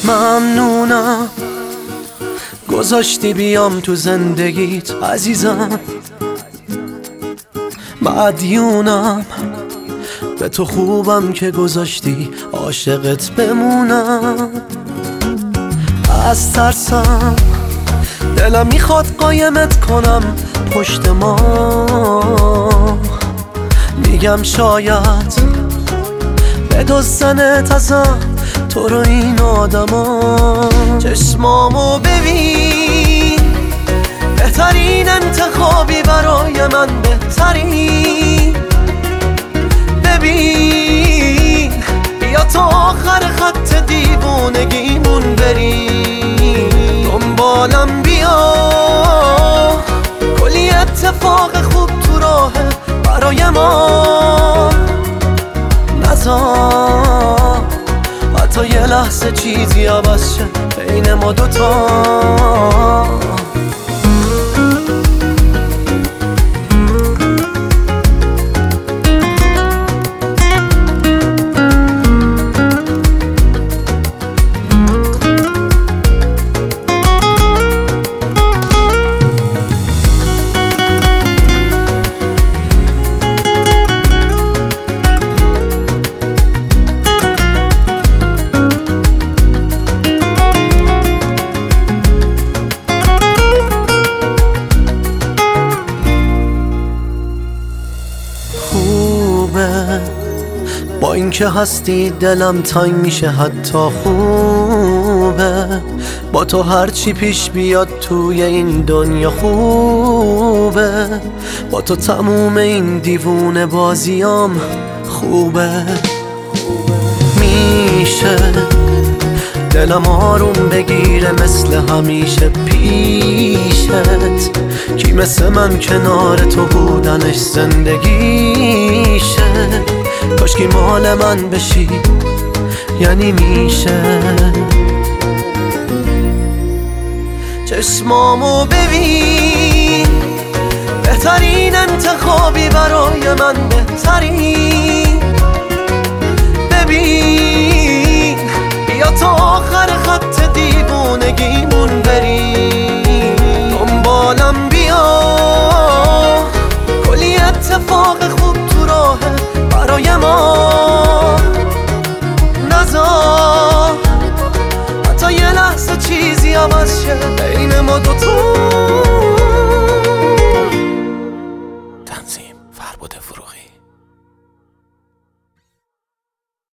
ممنونم گذاشتی بیام تو زندگیت عزیزم، مدیونم به تو خوبم که گذاشتی عاشقت بمونم. از ترسم دلم میخواد قایمت کنم پشت ما، میگم شاید بدزدنت ازم تو رو این آدما. چشمامو ببین، بهترین انتخابی برای من، بهترین. ببین بیا تا آخر خط دیوونگیمون بریم، دنبالم بیا، کلی اتفاق خوب تو راهه برای ما. نذار حتی یه لحظه چیزی عوض شه بین ما دوتا. با اینکه هستی دلم تنگ میشه، حتی خوبه با تو هرچی پیش بیاد توی این دنیا خوبه. با تو تموم این دیوونه بازیام خوبه. میشه دلم آروم بگیره مثل همیشه پیشت، کی مثل من کنار تو بودنش زندگیشه. کاشکی مال من بشی یعنی میشه. چشمامو ببین، بهترین انتخابی برای من، بهترین. ببین بیا تا آخر خط دیوونگیمون بریم، دنبالم بیا، کلی اتفاق خوب تو راهه برای ما. نذار حتی یه لحظه چیزی عوض شه بین ما دوتا. تنظیم فربد فروغی.